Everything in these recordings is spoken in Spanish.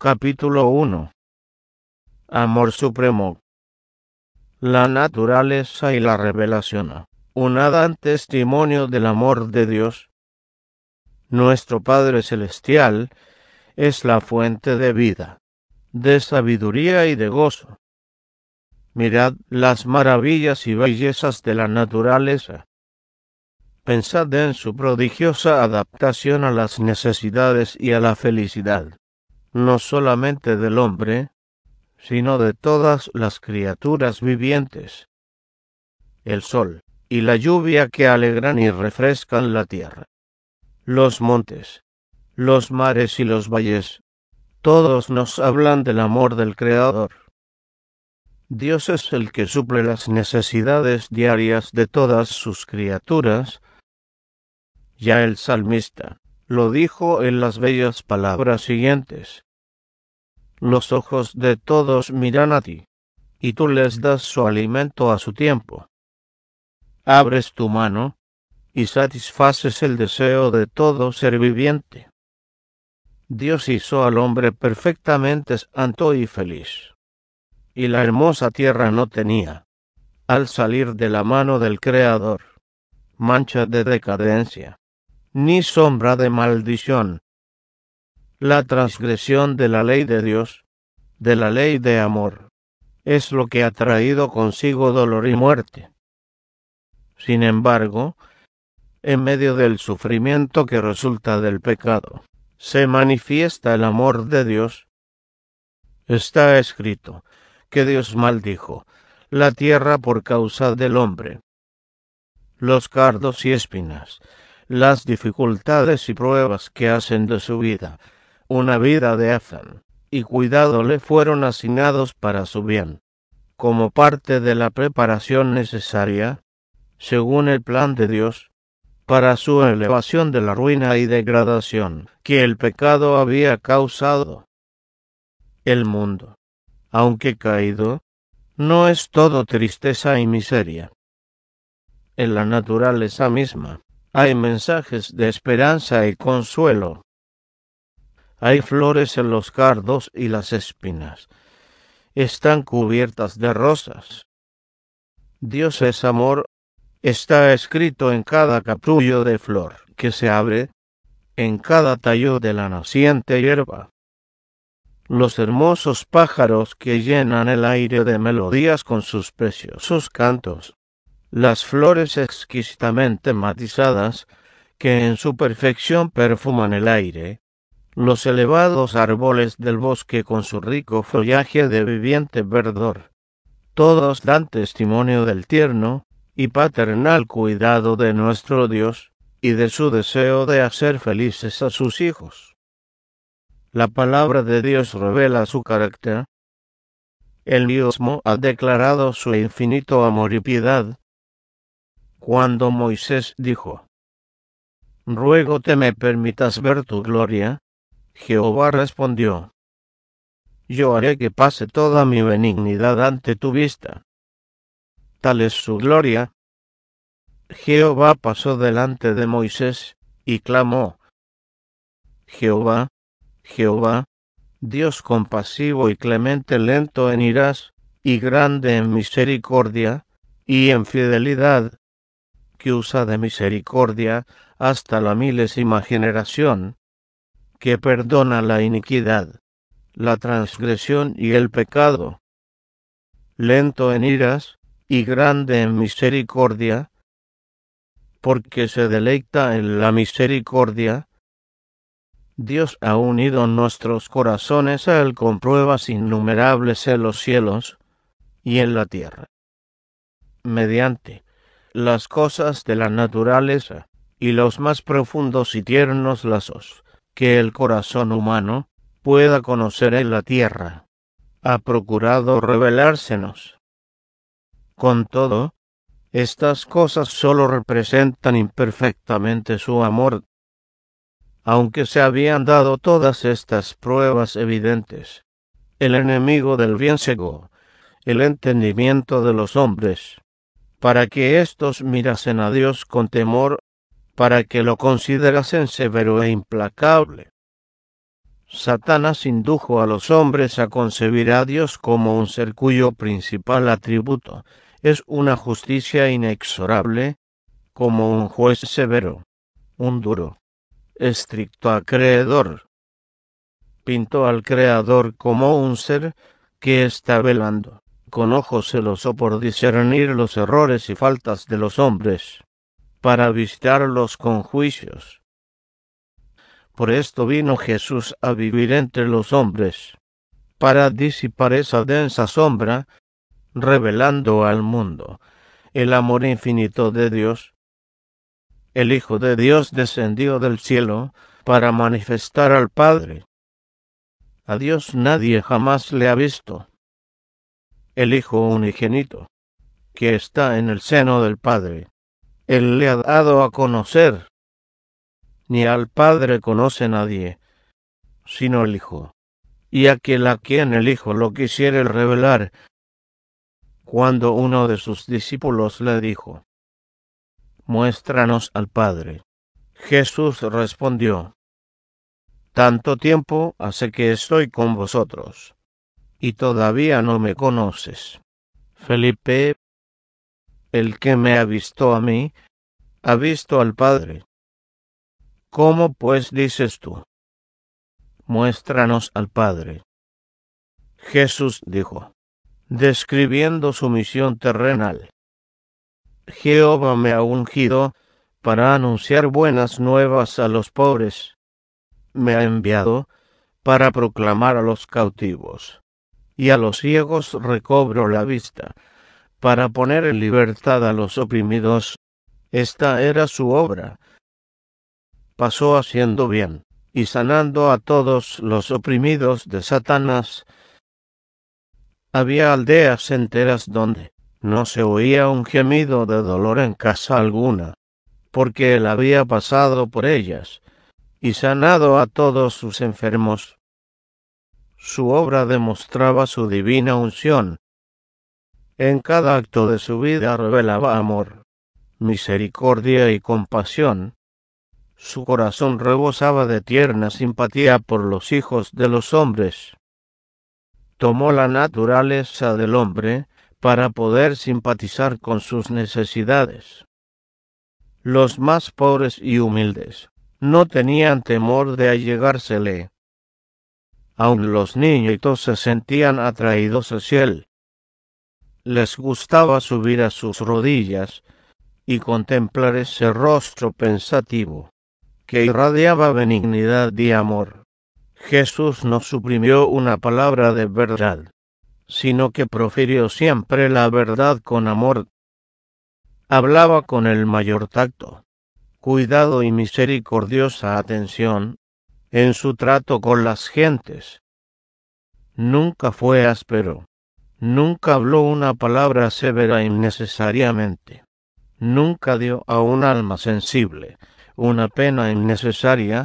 Capítulo 1. Amor supremo. La naturaleza y la revelación. Una dan testimonio del amor de Dios. Nuestro Padre Celestial es la fuente de vida, de sabiduría y de gozo. Mirad las maravillas y bellezas de la naturaleza. Pensad en su prodigiosa adaptación a las necesidades y a la felicidad, no solamente del hombre, sino de todas las criaturas vivientes. El sol y la lluvia que alegran y refrescan la tierra. Los montes, los mares y los valles, todos nos hablan del amor del Creador. Dios es el que suple las necesidades diarias de todas sus criaturas. Ya el salmista lo dijo en las bellas palabras siguientes: los ojos de todos miran a ti, y tú les das su alimento a su tiempo. Abres tu mano, y satisfaces el deseo de todo ser viviente. Dios hizo al hombre perfectamente santo y feliz. Y la hermosa tierra no tenía, al salir de la mano del Creador, mancha de decadencia, ni sombra de maldición. La transgresión de la ley de Dios, de la ley de amor, es lo que ha traído consigo dolor y muerte. Sin embargo, en medio del sufrimiento que resulta del pecado, se manifiesta el amor de Dios. Está escrito que Dios maldijo la tierra por causa del hombre. Los cardos y espinas, las dificultades y pruebas que hacen de su vida una vida de afán y cuidado le fueron asignados para su bien, como parte de la preparación necesaria, según el plan de Dios, para su elevación de la ruina y degradación que el pecado había causado. El mundo, aunque caído, no es todo tristeza y miseria. En la naturaleza misma hay mensajes de esperanza y consuelo. Hay flores en los cardos y las espinas. Están cubiertas de rosas. Dios es amor. Está escrito en cada capullo de flor que se abre, en cada tallo de la naciente hierba. Los hermosos pájaros que llenan el aire de melodías con sus preciosos cantos. Las flores exquisitamente matizadas que en su perfección perfuman el aire. Los elevados árboles del bosque con su rico follaje de viviente verdor. Todos dan testimonio del tierno y paternal cuidado de nuestro Dios, y de su deseo de hacer felices a sus hijos. La palabra de Dios revela su carácter. Él mismo ha declarado su infinito amor y piedad. Cuando Moisés dijo: «Ruégote me permitas ver tu gloria», Jehová respondió: «Yo haré que pase toda mi benignidad ante tu vista». Tal es su gloria. Jehová pasó delante de Moisés, y clamó: «Jehová, Jehová, Dios compasivo y clemente, lento en iras, y grande en misericordia, y en fidelidad, que usa de misericordia hasta la milésima generación, que perdona la iniquidad, la transgresión y el pecado, lento en iras, y grande en misericordia, porque se deleita en la misericordia». Dios ha unido nuestros corazones a Él con pruebas innumerables en los cielos y en la tierra. Mediante las cosas de la naturaleza y los más profundos y tiernos lazos que el corazón humano pueda conocer en la tierra, ha procurado revelársenos. Con todo, estas cosas sólo representan imperfectamente su amor. Aunque se habían dado todas estas pruebas evidentes, el enemigo del bien cegó el entendimiento de los hombres, para que éstos mirasen a Dios con temor, para que lo considerasen severo e implacable. Satanás indujo a los hombres a concebir a Dios como un ser cuyo principal atributo es una justicia inexorable, como un juez severo, un duro, estricto acreedor. Pintó al Creador como un ser que está velando, con ojo celoso por discernir los errores y faltas de los hombres, para visitarlos con juicios. Por esto vino Jesús a vivir entre los hombres, para disipar esa densa sombra, revelando al mundo el amor infinito de Dios. El Hijo de Dios descendió del cielo para manifestar al Padre. A Dios nadie jamás le ha visto. El Hijo unigénito, que está en el seno del Padre, Él le ha dado a conocer. Ni al Padre conoce nadie, sino el Hijo, y aquel a quien el Hijo lo quisiere revelar. Cuando uno de sus discípulos le dijo: «Muéstranos al Padre», Jesús respondió: «Tanto tiempo hace que estoy con vosotros, y todavía no me conoces, Felipe. El que me ha visto a mí, ha visto al Padre. ¿Cómo pues dices tú: Muéstranos al Padre?» Jesús dijo, describiendo su misión terrenal: «Jehová me ha ungido para anunciar buenas nuevas a los pobres. Me ha enviado para proclamar a los cautivos y a los ciegos recobro la vista, para poner en libertad a los oprimidos». Esta era su obra. Pasó haciendo bien y sanando a todos los oprimidos de Satanás. Había aldeas enteras donde no se oía un gemido de dolor en casa alguna, porque él había pasado por ellas y sanado a todos sus enfermos. Su obra demostraba su divina unción. En cada acto de su vida revelaba amor, misericordia y compasión. Su corazón rebosaba de tierna simpatía por los hijos de los hombres. Tomó la naturaleza del hombre para poder simpatizar con sus necesidades. Los más pobres y humildes no tenían temor de allegársele. Aun los niñitos se sentían atraídos hacia él. Les gustaba subir a sus rodillas y contemplar ese rostro pensativo que irradiaba benignidad y amor. Jesús no suprimió una palabra de verdad, sino que profirió siempre la verdad con amor. Hablaba con el mayor tacto, cuidado y misericordiosa atención en su trato con las gentes. Nunca fue áspero, nunca habló una palabra severa innecesariamente, nunca dio a un alma sensible una pena innecesaria.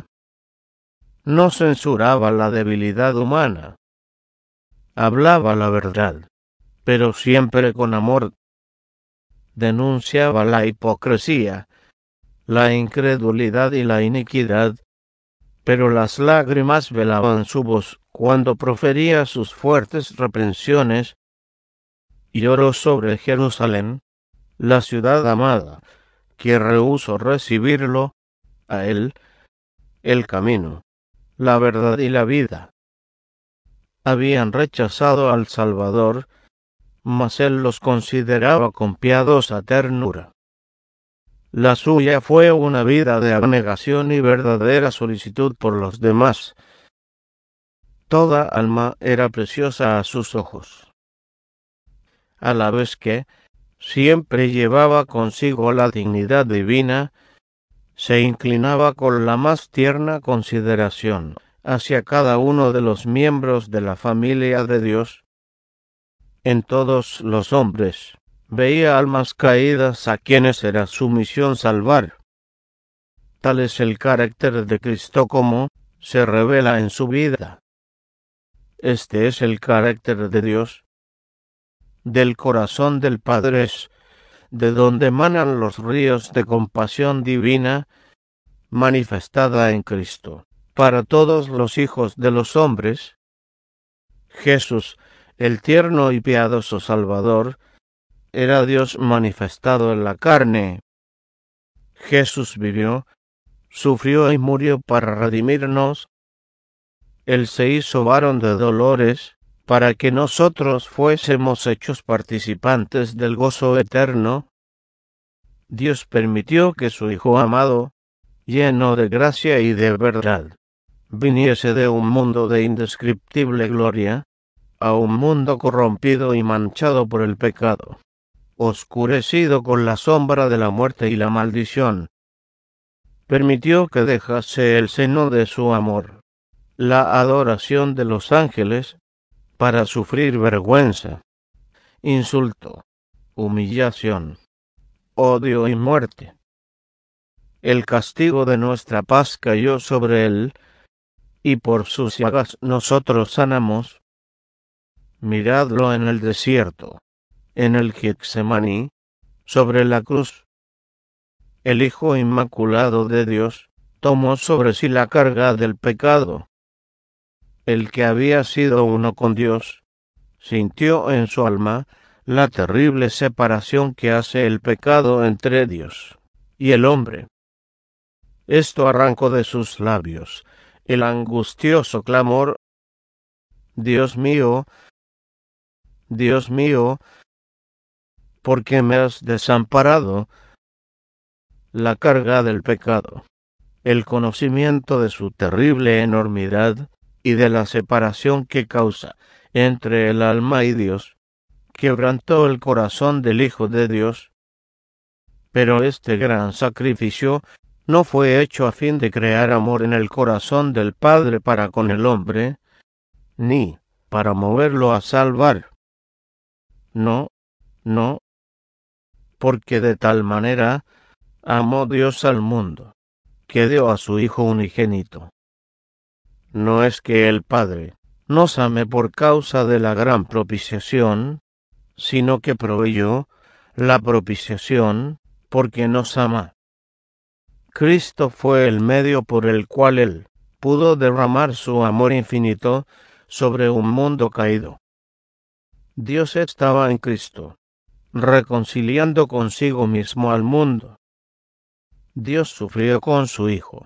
No censuraba la debilidad humana. Hablaba la verdad, pero siempre con amor. Denunciaba la hipocresía, la incredulidad y la iniquidad, pero las lágrimas velaban su voz cuando profería sus fuertes reprensiones. Lloró sobre Jerusalén, la ciudad amada, que rehusó recibirlo, a él, el camino, la verdad y la vida. Habían rechazado al Salvador, mas él los consideraba con piadosa ternura. La suya fue una vida de abnegación y verdadera solicitud por los demás. Toda alma era preciosa a sus ojos, a la vez que siempre llevaba consigo la dignidad divina. Se inclinaba con la más tierna consideración hacia cada uno de los miembros de la familia de Dios. En todos los hombres veía almas caídas a quienes era su misión salvar. Tal es el carácter de Cristo como se revela en su vida. Este es el carácter de Dios. Del corazón del Padre es de donde emanan los ríos de compasión divina manifestada en Cristo, para todos los hijos de los hombres. Jesús, el tierno y piadoso Salvador, era Dios manifestado en la carne. Jesús vivió, sufrió y murió para redimirnos. Él se hizo varón de dolores, para que nosotros fuésemos hechos participantes del gozo eterno. Dios permitió que su Hijo amado, lleno de gracia y de verdad, viniese de un mundo de indescriptible gloria, a un mundo corrompido y manchado por el pecado, oscurecido con la sombra de la muerte y la maldición. Permitió que dejase el seno de su amor, la adoración de los ángeles, para sufrir vergüenza, insulto, humillación, odio y muerte. El castigo de nuestra paz cayó sobre él, y por sus llagas nosotros sanamos. Miradlo en el desierto, en el Getsemaní, sobre la cruz. El Hijo Inmaculado de Dios tomó sobre sí la carga del pecado. El que había sido uno con Dios, sintió en su alma la terrible separación que hace el pecado entre Dios y el hombre. Esto arrancó de sus labios el angustioso clamor: Dios mío, ¿por qué me has desamparado? La carga del pecado, el conocimiento de su terrible enormidad y de la separación que causa entre el alma y Dios, quebrantó el corazón del Hijo de Dios. Pero este gran sacrificio no fue hecho a fin de crear amor en el corazón del Padre para con el hombre, ni para moverlo a salvar. No, porque de tal manera amó Dios al mundo, que dio a su Hijo unigénito. No es que el Padre nos ame por causa de la gran propiciación, sino que proveyó la propiciación porque nos ama. Cristo fue el medio por el cual Él pudo derramar su amor infinito sobre un mundo caído. Dios estaba en Cristo, reconciliando consigo mismo al mundo. Dios sufrió con su Hijo.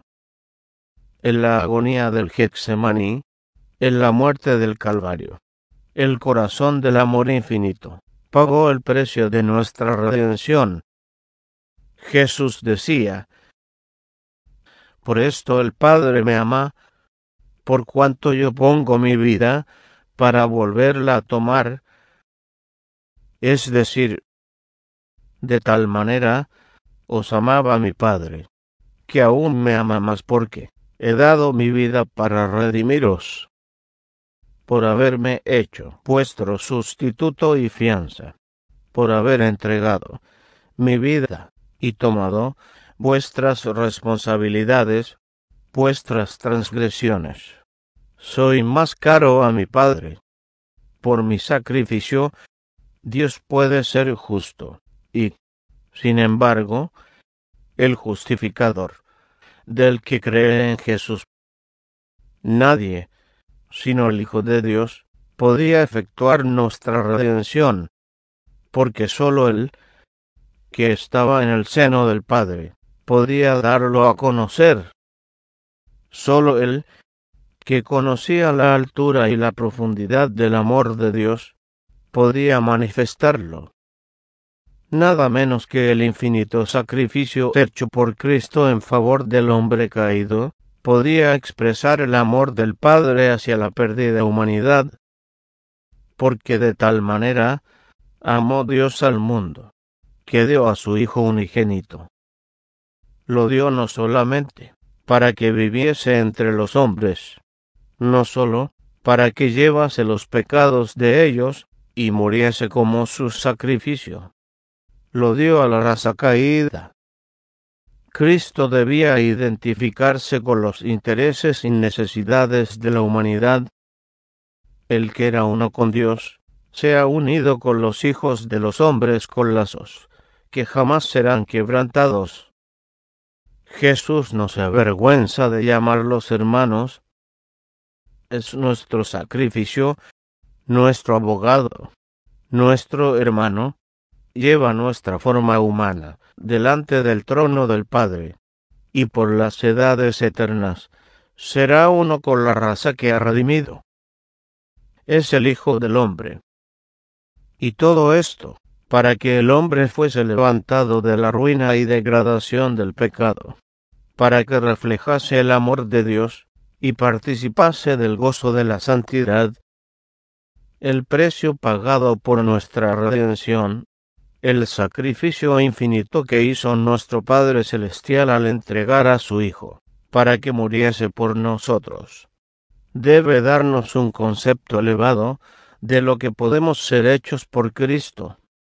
En la agonía del Getsemaní, en la muerte del Calvario, el corazón del amor infinito pagó el precio de nuestra redención. Jesús decía: por esto el Padre me ama, por cuanto yo pongo mi vida para volverla a tomar. Es decir, de tal manera os amaba mi Padre, que aún me ama más porque he dado mi vida para redimiros, por haberme hecho vuestro sustituto y fianza, por haber entregado mi vida y tomado vuestras responsabilidades, vuestras transgresiones. Soy más caro a mi Padre. Por mi sacrificio, Dios puede ser justo, y, sin embargo, el justificador del que cree en Jesús. Nadie, sino el Hijo de Dios, podía efectuar nuestra redención, porque sólo Él, que estaba en el seno del Padre, podía darlo a conocer. Sólo Él, que conocía la altura y la profundidad del amor de Dios, podía manifestarlo. Nada menos que el infinito sacrificio hecho por Cristo en favor del hombre caído podía expresar el amor del Padre hacia la perdida humanidad, porque de tal manera amó Dios al mundo, que dio a su Hijo unigénito. Lo dio no solamente para que viviese entre los hombres, no sólo para que llevase los pecados de ellos y muriese como su sacrificio. Lo dio a la raza caída. Cristo debía identificarse con los intereses y necesidades de la humanidad. El que era uno con Dios se ha unido con los hijos de los hombres con lazos que jamás serán quebrantados. Jesús no se avergüenza de llamarlos hermanos. Es nuestro sacrificio, nuestro abogado, nuestro hermano. Lleva nuestra forma humana delante del trono del Padre, y por las edades eternas será uno con la raza que ha redimido. Es el Hijo del Hombre. Y todo esto, para que el hombre fuese levantado de la ruina y degradación del pecado, para que reflejase el amor de Dios, y participase del gozo de la santidad, el precio pagado por nuestra redención, el sacrificio infinito que hizo nuestro Padre Celestial al entregar a su Hijo, para que muriese por nosotros, debe darnos un concepto elevado de lo que podemos ser hechos por Cristo.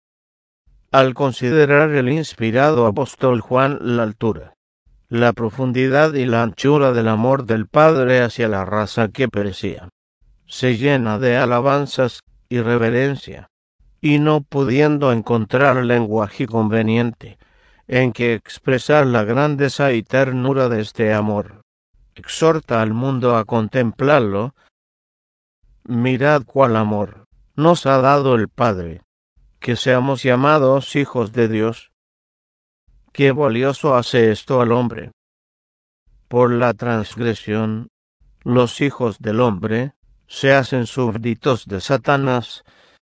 Al considerar el inspirado apóstol Juan la altura, la profundidad y la anchura del amor del Padre hacia la raza que perecía, se llena de alabanzas y reverencia, y no pudiendo encontrar lenguaje conveniente en que expresar la grandeza y ternura de este amor, exhorta al mundo a contemplarlo. Mirad cuál amor nos ha dado el Padre, que seamos llamados hijos de Dios. Qué valioso hace esto al hombre. Por la transgresión, los hijos del hombre se hacen súbditos de Satanás.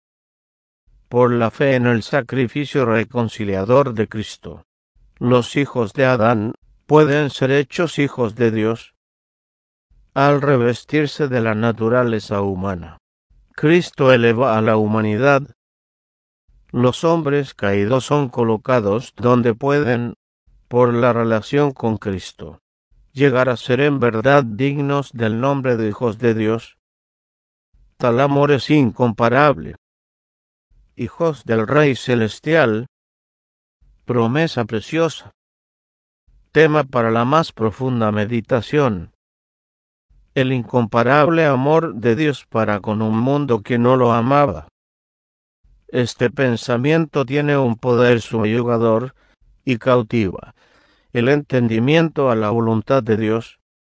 Por la fe en el sacrificio reconciliador de Cristo, los hijos de Adán pueden ser hechos hijos de Dios. Al revestirse de la naturaleza humana, Cristo eleva a la humanidad. Los hombres caídos son colocados donde pueden, por la relación con Cristo, llegar a ser en verdad dignos del nombre de hijos de Dios. Tal amor es incomparable. Hijos del Rey Celestial, promesa preciosa, tema para la más profunda meditación. El incomparable amor de Dios para con un mundo que no lo amaba. Este pensamiento tiene un poder subyugador y cautiva el entendimiento a la voluntad de Dios.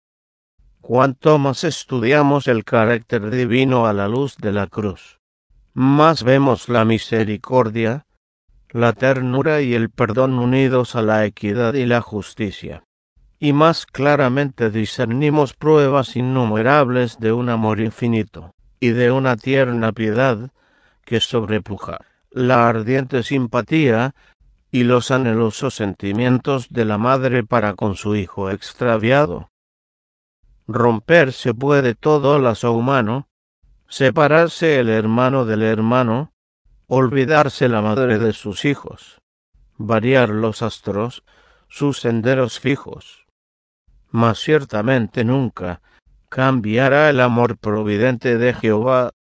Cuanto más estudiamos el carácter divino a la luz de la cruz, más vemos la misericordia, la ternura y el perdón unidos a la equidad y la justicia, y más claramente discernimos pruebas innumerables de un amor infinito y de una tierna piedad que sobrepuja la ardiente simpatía y los anhelosos sentimientos de la madre para con su hijo extraviado. Romperse puede todo lazo humano, separarse el hermano del hermano, olvidarse la madre de sus hijos, variar los astros, sus senderos fijos. Mas ciertamente nunca cambiará el amor providente de Jehová